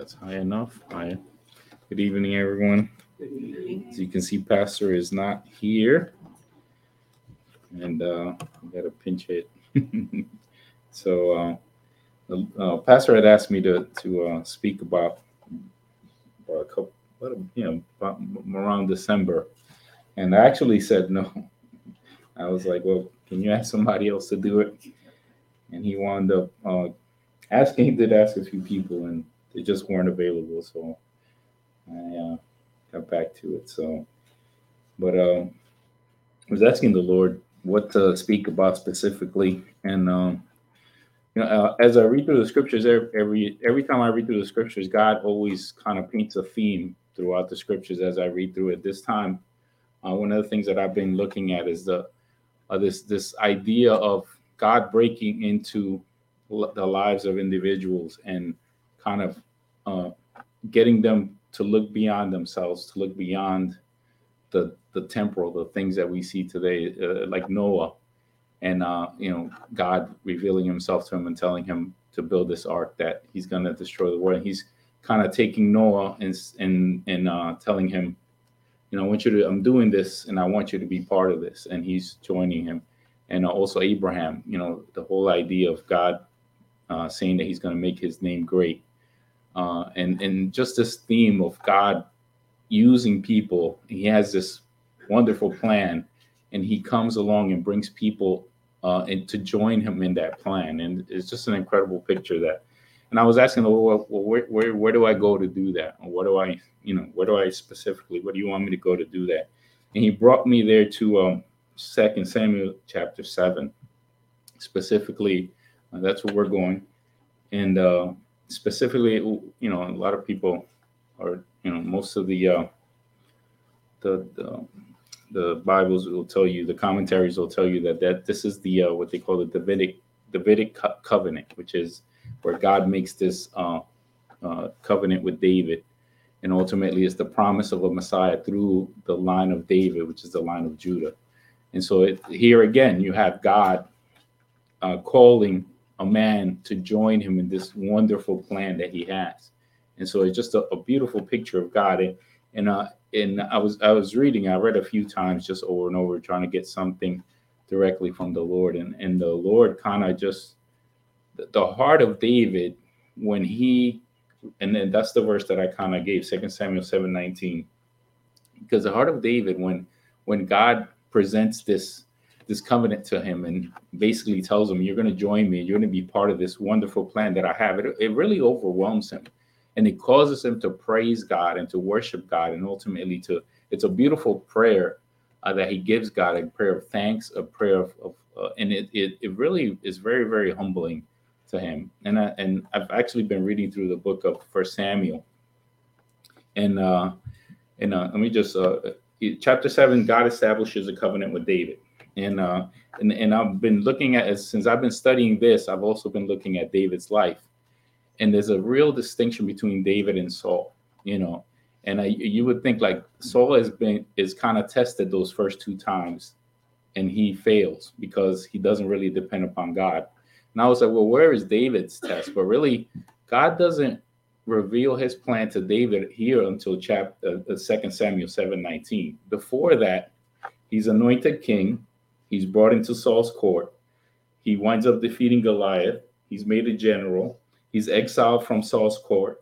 that's high enough. Hi. Good evening, everyone. As you can see, Pastor is not here, and I got to pinch it. Pastor had asked me to speak about a couple, about around December, and I actually said no. I was like, well, can you ask somebody else to do it? And he wound up asking. He did ask a few people, and they just weren't available. So I got back to it. But I was asking the Lord what to speak about specifically, and as I read through the scriptures, every time I read through the scriptures, God always kind of paints a theme throughout the scriptures as I read through it. This time, one of the things that I've been looking at is this idea of God breaking into the lives of individuals and kind of uh, getting them to look beyond themselves, to look beyond the temporal, the things that we see today, like Noah, and God revealing Himself to him and telling him to build this ark that He's going to destroy the world. And He's kind of taking Noah and telling him, I want you to. I'm doing this, and I want you to be part of this. And he's joining him, and also Abraham. The whole idea of God saying that He's going to make His name great, and just this theme of God using people. He has this wonderful plan, and He comes along and brings people and to join Him in that plan. And it's just an incredible picture that. And I was asking the Lord, well, where do I go to do that? Or where do I specifically, where do you want me to go to do that? And He brought me there to 2 Samuel chapter 7. Specifically, that's where we're going. And specifically, a lot of people are, most of the Bibles will tell you, the commentaries will tell you that this is the what they call the Davidic covenant, which is where God makes this covenant with David, and ultimately it's the promise of a Messiah through the line of David, which is the line of Judah. And so here again, you have God calling a man to join Him in this wonderful plan that He has. And so it's just a beautiful picture of God. And I was reading, I read a few times just over and over, trying to get something directly from the Lord. And the Lord kind of just, the heart of David, and then that's the verse that I kind of gave, 2 Samuel 7:19. Because the heart of David, when God presents this covenant to him and basically tells him, you're going to join me, you're going to be part of this wonderful plan that I have, it really overwhelms him. And it causes him to praise God and to worship God, and ultimately it's a beautiful prayer that he gives God, a prayer of thanks, a prayer of and it really is very, very humbling to him. And I've actually been reading through the book of First Samuel, and let me just chapter 7, God establishes a covenant with David, and I've been looking at, since I've been studying this, I've also been looking at David's life. And there's a real distinction between David and Saul, and you would think like Saul is kind of tested those first two times, and he fails because he doesn't really depend upon God. And I was like, well, where is David's test? But really, God doesn't reveal His plan to David here until chapter 2 Samuel 7:19. Before that, he's anointed king. He's brought into Saul's court. He winds up defeating Goliath. He's made a general. He's exiled from Saul's court.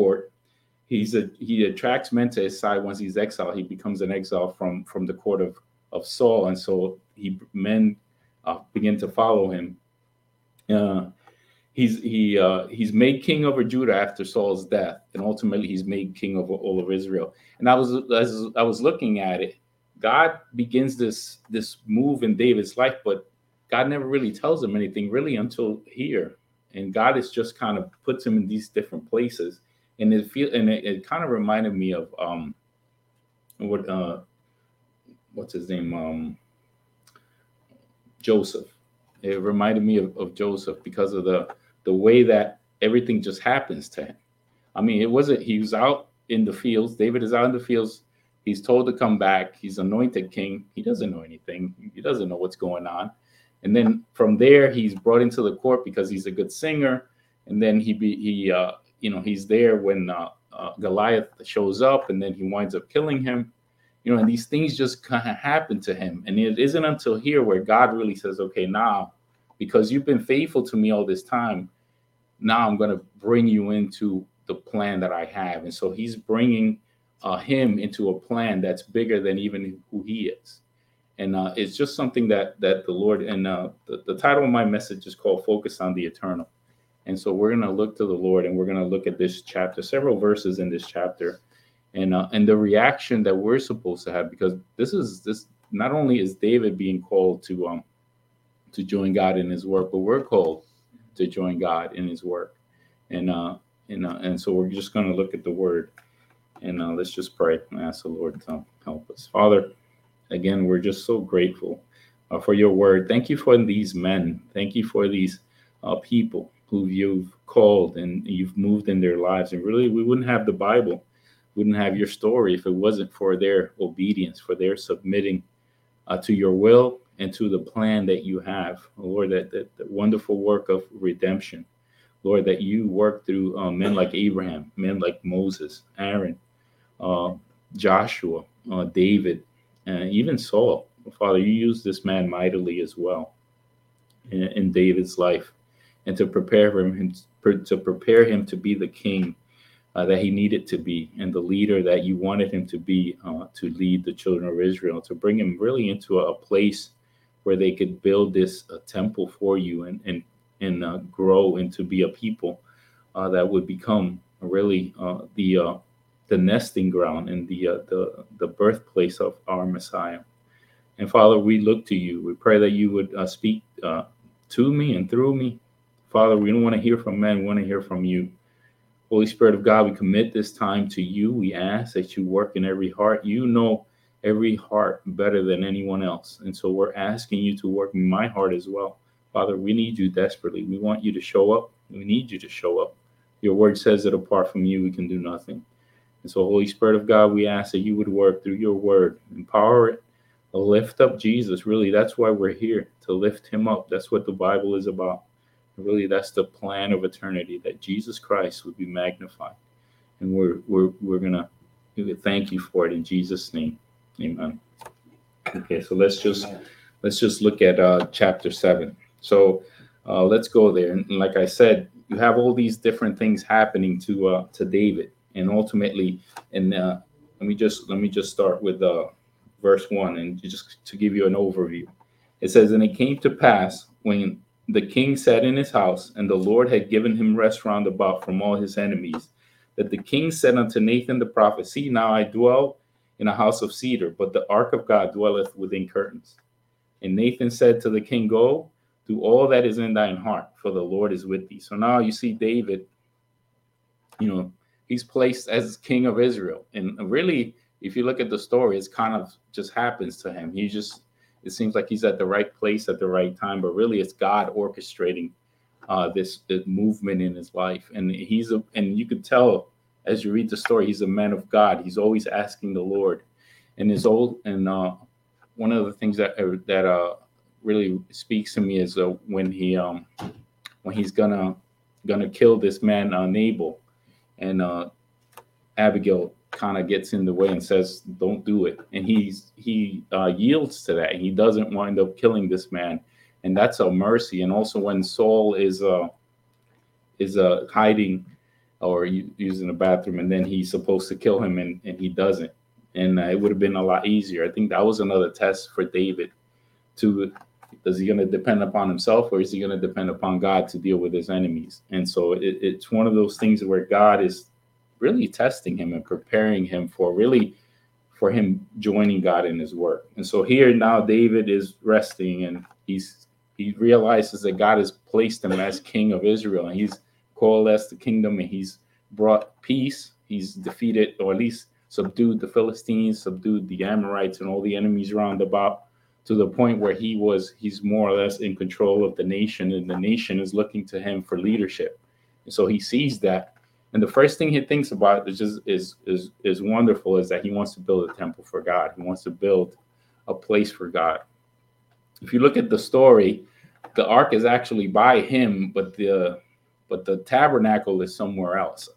He attracts men to his side. Once he's exiled, he becomes an exile from the court of Saul, and so men begin to follow him. He's made king over Judah after Saul's death, and ultimately he's made king over all of Israel. And as I was looking at it, God begins this move in David's life, but God never really tells him anything really until here. And God is just kind of puts him in these different places, and it kind of reminded me of what's his name, Joseph. It reminded me of Joseph because of the way that everything just happens to him. I mean, he was out in the fields. David is out in the fields. He's told to come back. He's anointed king. He doesn't know anything. He doesn't know what's going on. And then from there, he's brought into the court because he's a good singer. And then he he's there when Goliath shows up, and then he winds up killing him. And these things just kind of happen to him. And it isn't until here where God really says, okay, now, because you've been faithful to me all this time, now I'm going to bring you into the plan that I have. And so he's bringing him into a plan that's bigger than even who he is. And it's just something that the Lord, and the title of my message is called Focus on the Eternal. And so we're going to look to the Lord, and we're going to look at this chapter, several verses in this chapter, and the reaction that we're supposed to have, because this not only is David being called to join God in his work, but we're called to join God in his work. And so we're just going to look at the word, and let's just pray and ask the Lord to help us. Father, again, we're just so grateful for your word. Thank you for these men. Thank you for these people who you've called and you've moved in their lives. And really, we wouldn't have the Bible, wouldn't have your story if it wasn't for their obedience, for their submitting to your will and to the plan that you have. Lord, that wonderful work of redemption. Lord, that you work through men like Abraham, men like Moses, Aaron, Joshua, David, and even Saul. Father, you used this man mightily as well in David's life, and to prepare him to be the king that he needed to be, and the leader that you wanted him to be, to lead the children of Israel, to bring him really into a place where they could build this temple for you, and grow into be a people that would become really the nesting ground and the birthplace of our Messiah. And Father, we look to you. We pray that you would speak to me and through me. Father, we don't want to hear from men. We want to hear from you. Holy Spirit of God, we commit this time to you. We ask that you work in every heart. You know every heart better than anyone else. And so we're asking you to work in my heart as well. Father, we need you desperately. We want you to show up. We need you to show up. Your word says that apart from you, we can do nothing. And so, Holy Spirit of God, we ask that you would work through your word, empower it, lift up Jesus. Really, that's why we're here, to lift him up. That's what the Bible is about. Really, that's the plan of eternity, that Jesus Christ would be magnified. And we're gonna thank you for it in Jesus' name. Amen. Okay, so let's just look at chapter 7. So let's go there. And like I said, you have all these different things happening to David, and ultimately, and let me just start with verse 1, and just to give you an overview. It says, "And it came to pass, when the king sat in his house, and the Lord had given him rest round about from all his enemies, that the king said unto Nathan the prophet, See, now I dwell in a house of cedar, but the ark of God dwelleth within curtains. And Nathan said to the king, Go, do all that is in thine heart, for the Lord is with thee." So now you see David, he's placed as king of Israel. And really, if you look at the story, it's kind of just happens to him. It seems like he's at the right place at the right time, but really it's God orchestrating this movement in his life. And and you could tell as you read the story, he's a man of God. He's always asking the Lord. And one of the things that really speaks to me is when he's gonna kill this man Nabal, and Abigail kind of gets in the way and says, "Don't do it." And he yields to that. He doesn't wind up killing this man, and that's a mercy. And also when Saul is hiding or using the bathroom, and then he's supposed to kill him, and he doesn't. And it would have been a lot easier. I think that was another test for David. Is he going to depend upon himself, or is he going to depend upon God to deal with his enemies? And so it's one of those things where God is really testing him and preparing him for him joining God in his work. And so here now David is resting, and he realizes that God has placed him as king of Israel, and he's coalesced the kingdom, and he's brought peace. He's defeated, or at least subdued the Philistines, subdued the Amorites and all the enemies round about, to the point where he's more or less in control of the nation, and the nation is looking to him for leadership. And so he sees that. And the first thing he thinks about is wonderful, is that he wants to build a temple for God. He wants to build a place for God. If you look at the story, the ark is actually by him, but the tabernacle is somewhere else.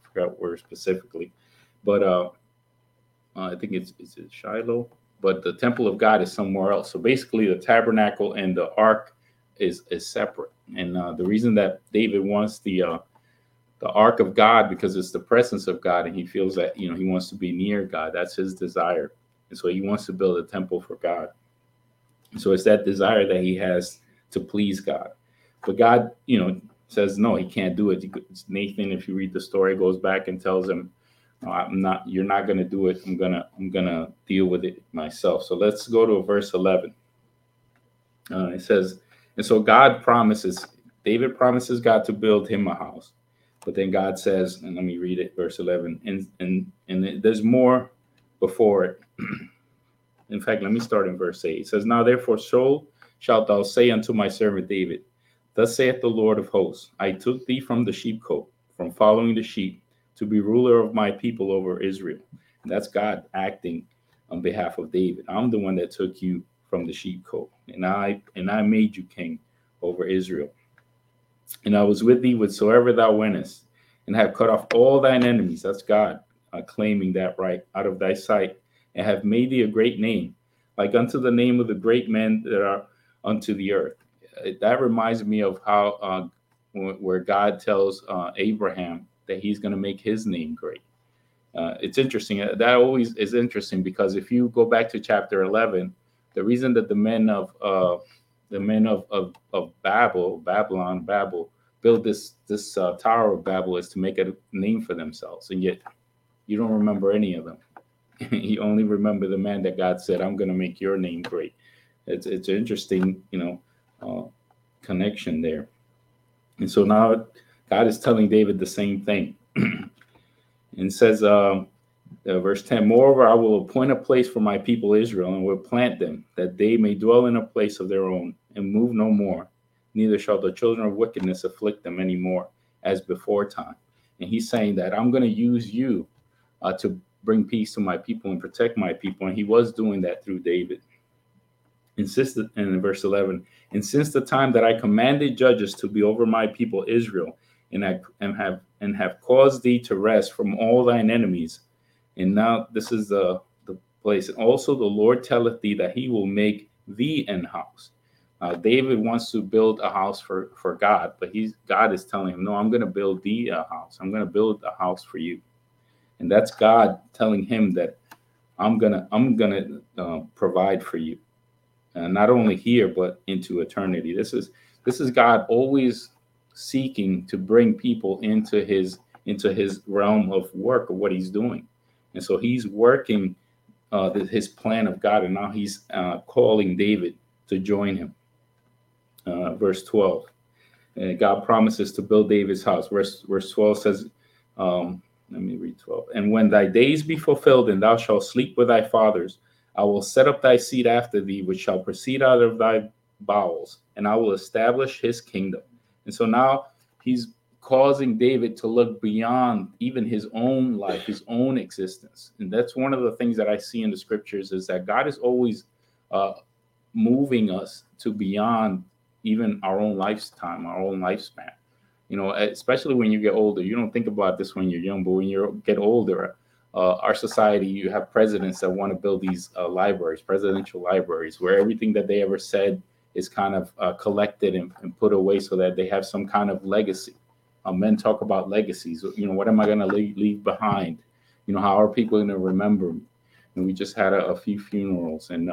forgot where specifically, but I think it's Shiloh, but the temple of God is somewhere else. So basically, the tabernacle and the ark is separate. And the reason that David wants the ark of God, because it's the presence of God, and he feels that he wants to be near God. That's his desire, and so he wants to build a temple for God. So it's that desire that he has to please God. But God, says no, he can't do it. Nathan, if you read the story, goes back and tells him, no, I'm not. You're not going to do it. I'm gonna deal with it myself. So let's go to verse 11. It says, and so David promises God to build him a house, but then God says, and let me read it, verse 11, and there's more before it. In fact, let me start in verse 8. It says, now therefore, so shalt thou say unto my servant David, thus saith the Lord of hosts, I took thee from the sheepcote, from following the sheep, to be ruler of my people over Israel. And that's God acting on behalf of David. I'm the one that took you from the sheepcote, and I made you king over Israel. And I was with thee whatsoever thou wentest, and have cut off all thine enemies. That's God claiming that right out of thy sight, and have made thee a great name, like unto the name of the great men that are unto the earth. That reminds me of how where God tells Abraham that he's going to make his name great. It's interesting. That always is interesting, because if you go back to chapter 11, the reason that the men of Babel built this Tower of Babel is to make a name for themselves, and yet you don't remember any of them. You only remember the man that God said, I'm going to make your name great. It's an interesting, connection there. And so now God is telling David the same thing. And says, verse 10, moreover, I will appoint a place for my people Israel, and will plant them, that they may dwell in a place of their own, and move no more. Neither shall the children of wickedness afflict them any more, as before time. And he's saying that I'm going to use you to bring peace to my people and protect my people. And he was doing that through David. Insisted in verse 11, and since the time that I commanded judges to be over my people Israel, and have caused thee to rest from all thine enemies. And now this is the place. And also the Lord telleth thee that he will make thee an house. David wants to build a house for God, but God is telling him, no, I'm going to build thee a house. I'm going to build a house for you. And that's God telling him that I'm gonna provide for you, not only here but into eternity. This is God always seeking to bring people into his realm of work, of what he's doing. And so he's working his plan of God, and now he's calling David to join him. Verse 12, God promises to build David's house. Verse 12 says, let me read 12. And when thy days be fulfilled, and thou shalt sleep with thy fathers, I will set up thy seed after thee, which shall proceed out of thy bowels, and I will establish his kingdom. And so now he's causing David to look beyond even his own life, his own existence. And that's one of the things that I see in the scriptures, is that God is always moving us to beyond even our own lifetime, our own lifespan. Especially when you get older. You don't think about this when you're young, but when you get older, our society, you have presidents that want to build these libraries, presidential libraries, where everything that they ever said is kind of collected and put away, so that they have some kind of legacy. Men talk about legacies. What am I going to leave behind? How are people going to remember me? And we just had a few funerals, and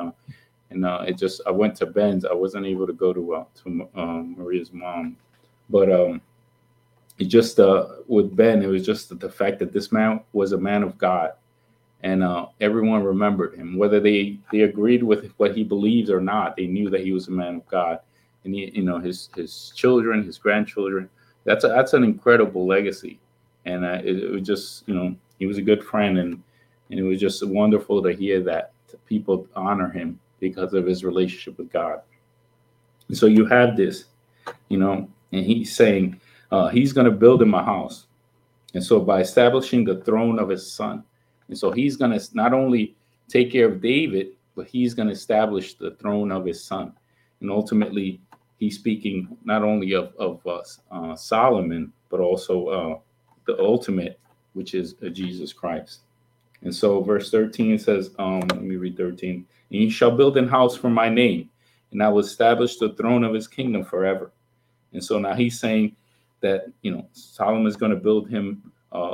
I went to Ben's. I wasn't able to go to Maria's mom, but it just with Ben, it was just the fact that this man was a man of God, and everyone remembered him, whether they agreed with what he believes or not. They knew that he was a man of God, and his children, his grandchildren. That's an incredible legacy, and it was just he was a good friend, and it was just wonderful to hear that people honor him because of his relationship with God. And so you have this, and he's saying he's going to build him a house, and so by establishing the throne of his son, and so he's going to not only take care of David, but he's going to establish the throne of his son, and ultimately he's speaking not only of Solomon, but also the ultimate which is Jesus Christ. And so verse 13 says, let me read 13. And he shall build an house for my name, and I will establish the throne of his kingdom forever. And so now he's saying that, Solomon is going to build him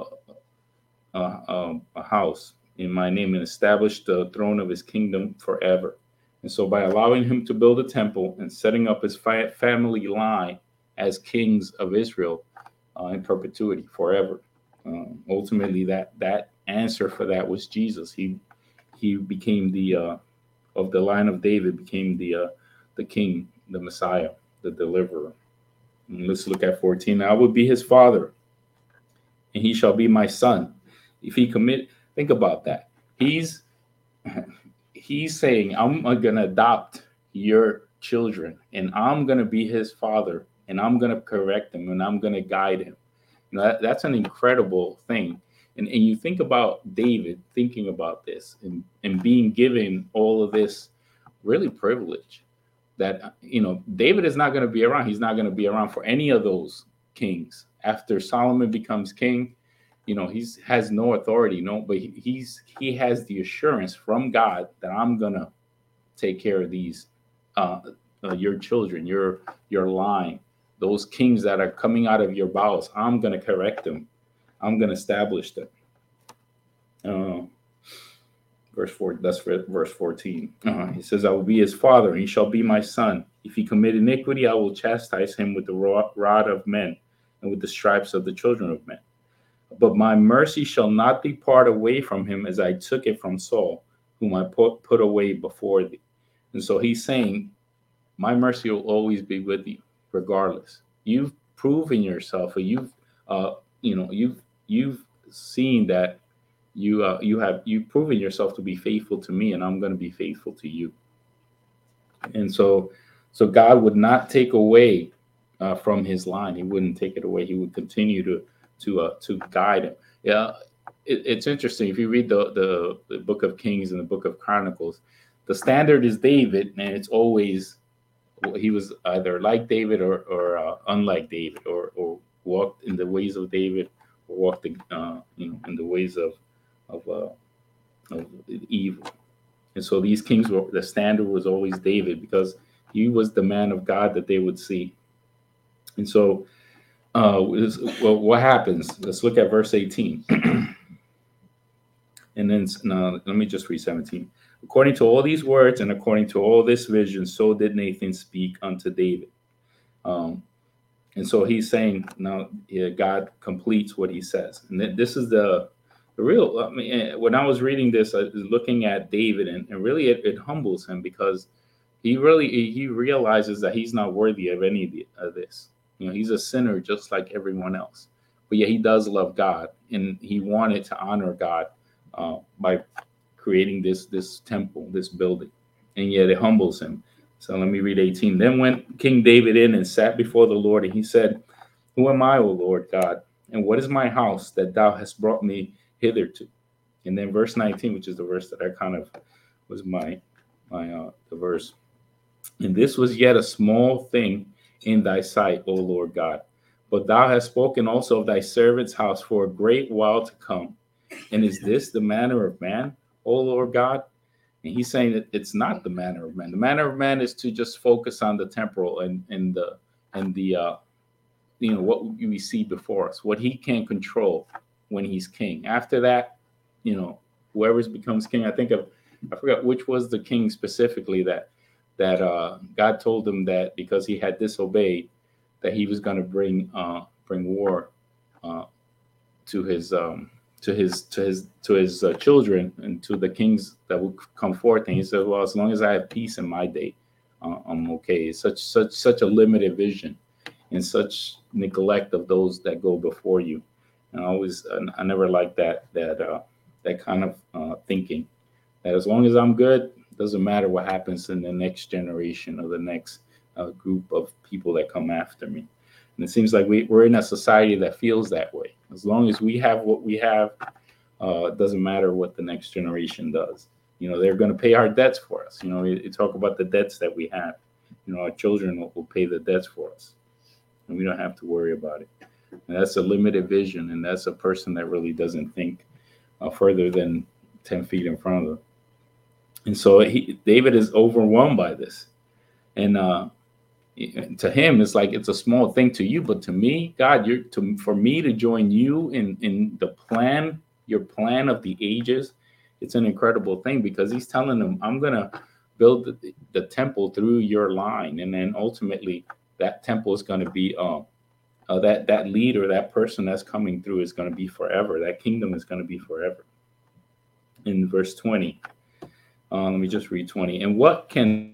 a house in my name and establish the throne of his kingdom forever. And so by allowing him to build a temple and setting up his family line as kings of Israel in perpetuity forever, ultimately that answer for that was Jesus. He became the of the line of David, became the king, the Messiah, the deliverer. And let's look at 14. I will be his father, and he shall be my son. If he think about that. He's saying, I'm gonna adopt your children, and I'm gonna be his father, and I'm gonna correct him, and I'm gonna guide him. That's an incredible thing. And you think about David thinking about this and being given all of this really privilege that, David is not going to be around. He's not going to be around for any of those kings. After Solomon becomes king, he has no authority, but he has the assurance from God that I'm going to take care of these, your children, your line, those kings that are coming out of your bowels. I'm going to correct them. I'm going to establish them. Verse 4, that's verse 14. He says, I will be his father, and he shall be my son. If he commit iniquity, I will chastise him with the rod of men and with the stripes of the children of men. But my mercy shall not depart away from him, as I took it from Saul, whom I put away before thee. And so he's saying, my mercy will always be with you, regardless. You've proven yourself, or you've seen that you've proven yourself to be faithful to me, and I'm going to be faithful to you. And so God would not take away from his line. He wouldn't take it away. He would continue to guide him. Yeah, it's interesting. If you read the book of Kings and the book of Chronicles, the standard is David, and it's always he was either like David or unlike David, or walked in the ways of David, or walked in the ways of evil. And so these kings the standard was always David, because he was the man of God that they would see. And so what happens? Let's look at verse 18. And then let me just read 17. According to all these words and according to all this vision, so did Nathan speak unto David. And so he's saying now, God completes what he says. And this is the real, when I was reading this, I was looking at David, and really it humbles him, because he realizes that he's not worthy of any of this. He's a sinner just like everyone else. But yet he does love God, and he wanted to honor God by creating this temple, this building. And yet it humbles him. So let me read 18. Then went King David in and sat before the Lord, and he said, Who am I, O Lord God? And what is my house that thou hast brought me hitherto? And then verse 19, which is the verse that I kind of was the verse. And this was yet a small thing in thy sight, O Lord God. But thou hast spoken also of thy servant's house for a great while to come. And is this the manner of man, O Lord God? And he's saying that it's not the manner of man. The manner of man is to just focus on the temporal and the what we see before us, what he can control when he's king. After that, whoever becomes king. I forgot which was the king specifically that God told him that because he had disobeyed, that he was going to bring war to his children and to the kings that would come forth. And he said, well, as long as I have peace in my day, I'm okay. It's such a limited vision and such neglect of those that go before you. And I never liked that kind of thinking, that as long as I'm good, it doesn't matter what happens in the next generation or the next group of people that come after me. And it seems like we're in a society that feels that way. As long as we have what we have, it doesn't matter what the next generation does. They're going to pay our debts for us. You talk about the debts that we have. Our children will pay the debts for us, and we don't have to worry about it. And that's a limited vision, and that's a person that really doesn't think further than 10 feet in front of them. And so David is overwhelmed by this. And to him, it's like it's a small thing to you, but to me, God, for me to join you in the plan, your plan of the ages, it's an incredible thing, because he's telling them, I'm gonna build the temple through your line, and then ultimately that temple is going to be that leader, that person that's coming through is going to be forever. That kingdom is going to be forever. In verse 20, let me just read 20. And what can,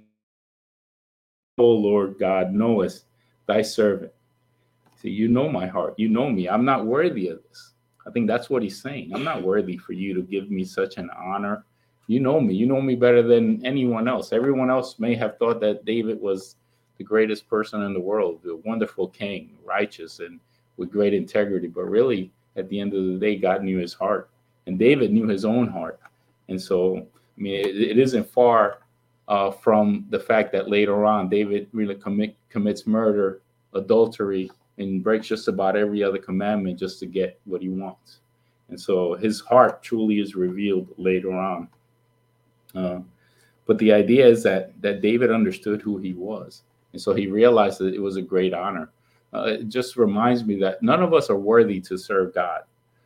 O Lord God, knowest thy servant? See, you know my heart. You know me. I'm not worthy of this. I think that's what he's saying. I'm not worthy for you to give me such an honor. You know me. You know me better than anyone else. Everyone else may have thought that David was the greatest person in the world, the wonderful king, righteous and with great integrity. But really, at the end of the day, God knew his heart, and David knew his own heart. And so, I mean, it isn't far from the fact that later on, David really commits murder, adultery, and breaks just about every other commandment just to get what he wants. And so his heart truly is revealed later on. But the idea is that David understood who he was. And so he realized that it was a great honor. It just reminds me that none of us are worthy to serve God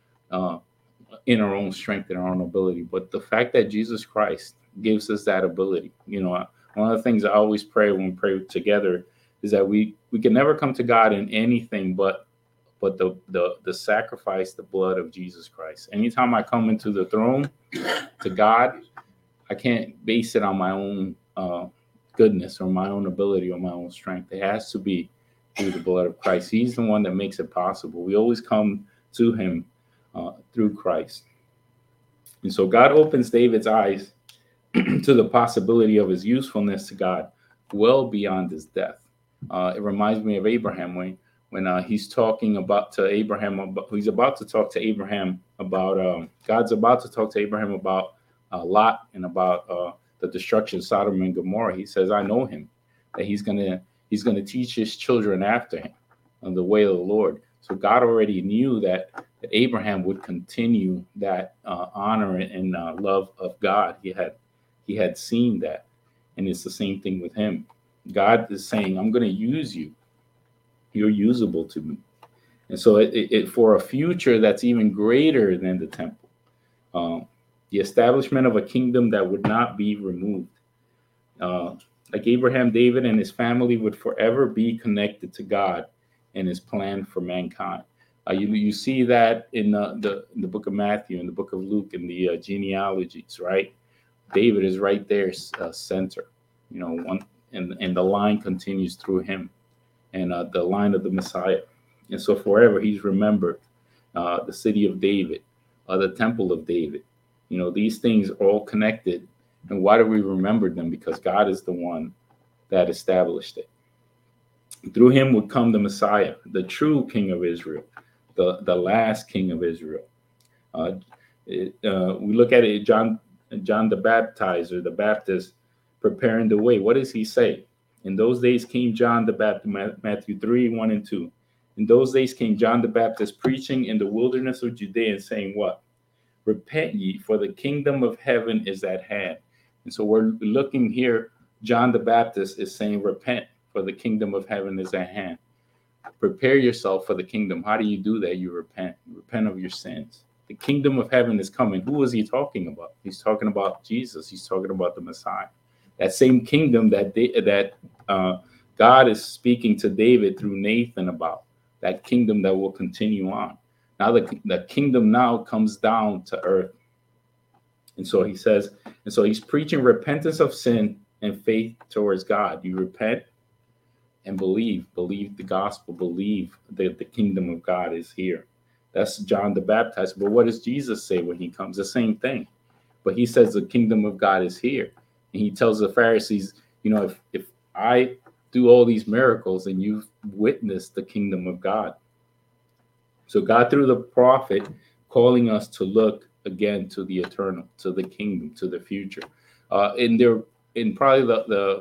in our own strength and our own ability. But the fact that Jesus Christ gives us that ability, one of the things I always pray when we pray together is that we can never come to God in anything but the sacrifice, the blood of Jesus Christ. Anytime I come into the throne to God, I can't base it on my own goodness or my own ability or my own strength. It has to be through the blood of Christ. He's the one that makes it possible. We always come to him through Christ. And so God opens David's eyes to the possibility of his usefulness to God well beyond his death. It reminds me of Abraham when he's talking to Abraham. He's about to talk to Abraham about God's about to talk to Abraham about Lot and about the destruction of Sodom and Gomorrah. He says, "I know him, that he's gonna teach his children after him on the way of the Lord." So God already knew that Abraham would continue that honor and love of God. He had seen that, and it's the same thing with him. God is saying, "I'm going to use you. You're usable to me." And so it for a future that's even greater than the temple, the establishment of a kingdom that would not be removed. Like Abraham, David and his family would forever be connected to God and his plan for mankind. You see that in the book of Matthew, in the book of Luke, in the genealogies, right? David is right there, center, and the line continues through him, and the line of the Messiah. And so forever he's remembered. The city of David, the temple of David. These things are all connected. And why do we remember them? Because God is the one that established it. Through him would come the Messiah, the true King of Israel, the last King of Israel. We look at it, John the Baptizer, the Baptist, preparing the way. What does he say? In those days came John the Baptist, Matthew 3, 1 and 2. In those days came John the Baptist preaching in the wilderness of Judea and saying what? Repent ye, for the kingdom of heaven is at hand. And so we're looking here, John the Baptist is saying, repent, for the kingdom of heaven is at hand. Prepare yourself for the kingdom. How do you do that? You repent. You repent of your sins. The kingdom of heaven is coming. Who is he talking about? He's talking about Jesus. He's talking about the Messiah. That same kingdom that God is speaking to David through Nathan about. That kingdom that will continue on. Now the kingdom now comes down to earth. And so he says, and so he's preaching repentance of sin and faith towards God. You repent and believe the gospel, believe that the kingdom of God is here. That's John the Baptizer. But what does Jesus say when he comes? The same thing. But he says the kingdom of God is here. And he tells the Pharisees, if I do all these miracles and you've witnessed the kingdom of God. So God, through the prophet, calling us to look again to the eternal, to the kingdom, to the future. In probably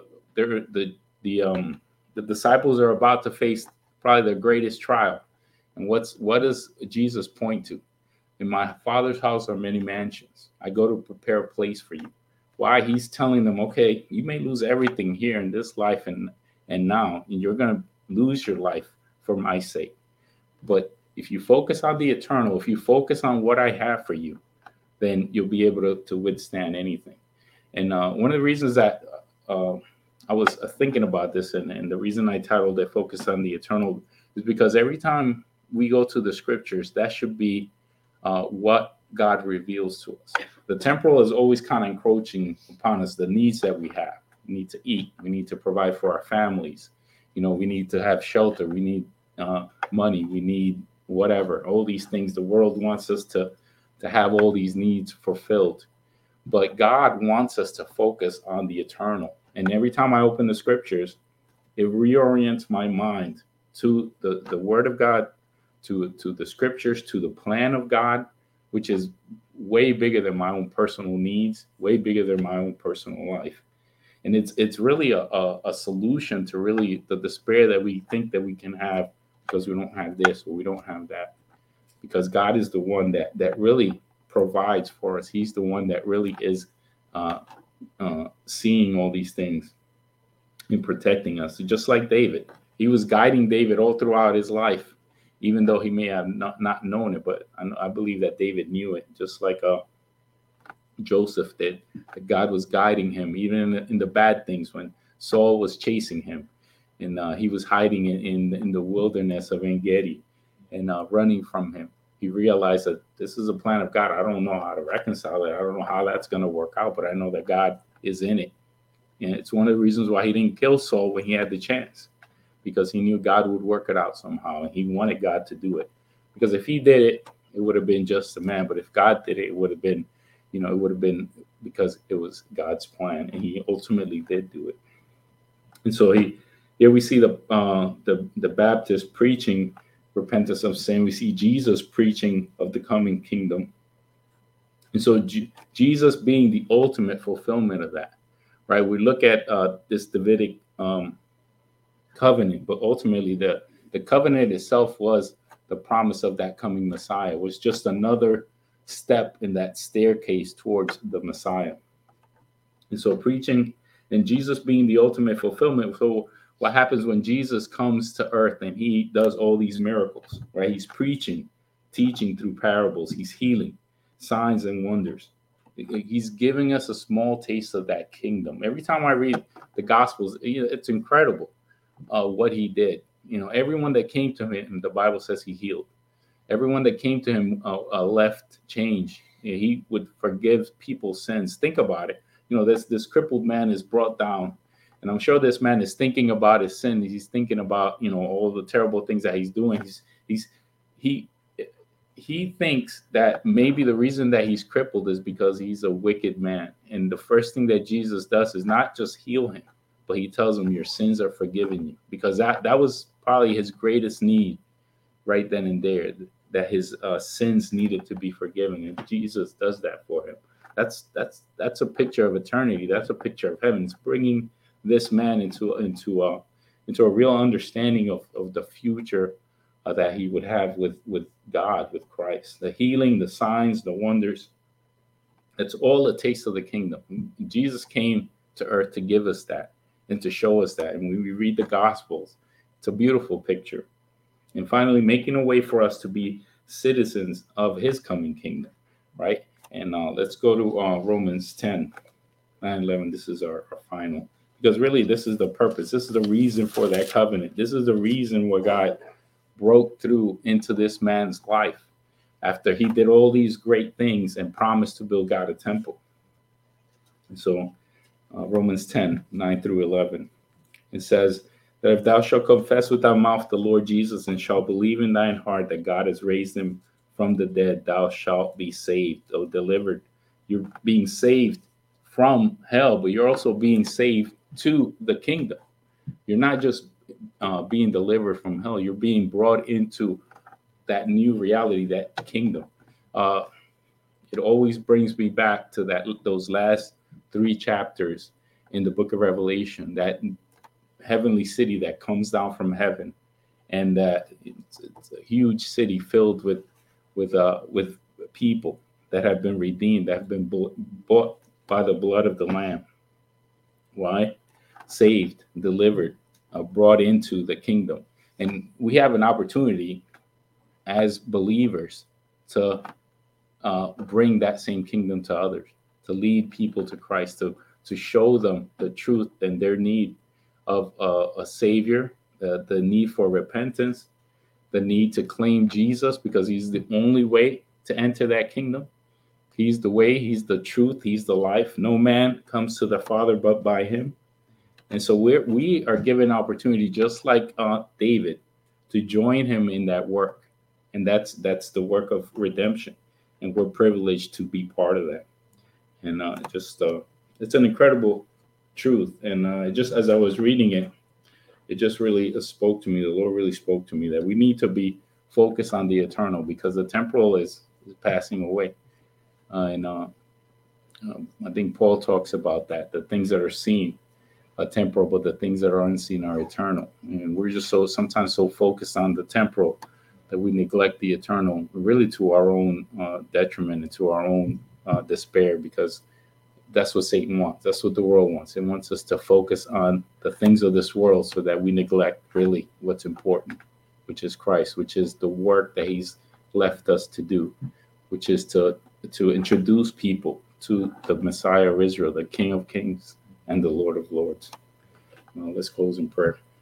the disciples are about to face probably their greatest trial And what does Jesus point to? In my Father's house are many mansions. I go to prepare a place for you. Why? He's telling them, okay, you may lose everything here in this life and now, and you're going to lose your life for my sake. But if you focus on the eternal, if you focus on what I have for you, then you'll be able to withstand anything. And one of the reasons that I was thinking about this, and the reason I titled it Focus on the Eternal, is because every time we go to the scriptures, that should be what God reveals to us. The temporal is always kind of encroaching upon us, the needs that we have. We need to eat. We need to provide for our families. We need to have shelter. We need money. We need whatever. All these things. The world wants us to have all these needs fulfilled. But God wants us to focus on the eternal. And every time I open the scriptures, it reorients my mind to the word of God, to the scriptures, to the plan of God, which is way bigger than my own personal needs, way bigger than my own personal life. And it's really a solution to really the despair that we think that we can have because we don't have this or we don't have that. Because God is the one that really provides for us. He's the one that really is seeing all these things and protecting us. Just like David, he was guiding David all throughout his life, even though he may have not known it. But I believe that David knew it, just like Joseph did. That God was guiding him, even in the bad things when Saul was chasing him, and he was hiding in the wilderness of En-Gedi and running from him. He realized that this is a plan of God. I don't know how to reconcile it. I don't know how that's going to work out, but I know that God is in it. And it's one of the reasons why he didn't kill Saul when he had the chance, because he knew God would work it out somehow, and he wanted God to do it. Because if he did it, it would have been just a man. But if God did it, it would have been, it would have been because it was God's plan, and he ultimately did do it. And so here we see the Baptist preaching repentance of sin. We see Jesus preaching of the coming kingdom. And so Jesus being the ultimate fulfillment of that, right? We look at this Davidic covenant, but ultimately the covenant itself was the promise of that coming Messiah. It was just another step in that staircase towards the Messiah. And so preaching and Jesus being the ultimate fulfillment. So what happens when Jesus comes to earth and he does all these miracles, right? He's preaching, teaching through parables. He's healing, signs and wonders. He's giving us a small taste of that kingdom. Every time I read the Gospels, it's incredible what he did. Everyone that came to him, the Bible says he healed. Everyone that came to him left change. He would forgive people's sins. Think about it. This crippled man is brought down. And I'm sure this man is thinking about his sin. He's thinking about, all the terrible things that he's doing. He thinks that maybe the reason that he's crippled is because he's a wicked man. And the first thing that Jesus does is not just heal him, but he tells him your sins are forgiven you, because that was probably his greatest need right then and there, that his sins needed to be forgiven. And Jesus does that for him. That's a picture of eternity. That's a picture of heaven. It's bringing this man into a real understanding of the future that he would have with God, with Christ. The healing, the signs, the wonders. It's all a taste of the kingdom. Jesus came to earth to give us that and to show us that. And when we read the Gospels, it's a beautiful picture. And finally, making a way for us to be citizens of his coming kingdom, right? And let's go to Romans 10, 9, 11. This is our final. Because really, this is the purpose. This is the reason for that covenant. This is the reason where God broke through into this man's life after he did all these great things and promised to build God a temple. And so Romans 10, 9 through 11, it says that if thou shalt confess with thy mouth the Lord Jesus and shalt believe in thine heart that God has raised him from the dead, thou shalt be saved or delivered. You're being saved from hell, but you're also being saved to the kingdom. You're not just being delivered from hell. You're being brought into that new reality, that kingdom. It always brings me back to those last 3 chapters in the book of Revelation, that heavenly city that comes down from heaven and that it's a huge city filled with people that have been redeemed, that have been bought by the blood of the Lamb. Why? Saved, delivered, brought into the kingdom. And we have an opportunity as believers to bring that same kingdom to others, to lead people to Christ, to show them the truth and their need of a Savior, the need for repentance, the need to claim Jesus because He's the only way to enter that kingdom. He's the way, He's the truth, He's the life. No man comes to the Father but by Him. And so we are given opportunity, just like David, to join him in that work. And that's the work of redemption. And we're privileged to be part of that. And it's an incredible truth. And just as I was reading it, it just really spoke to me. The Lord really spoke to me that we need to be focused on the eternal, because the temporal is passing away. I think Paul talks about that, the things that are seen are temporal, but the things that are unseen are eternal. And we're just sometimes so focused on the temporal that we neglect the eternal, really to our own detriment and to our own despair, because that's what Satan wants. That's what the world wants. It wants us to focus on the things of this world so that we neglect really what's important, which is Christ, which is the work that He's left us to do, which is to introduce people to the Messiah of Israel, the King of Kings and the Lord of Lords. Let's close in prayer.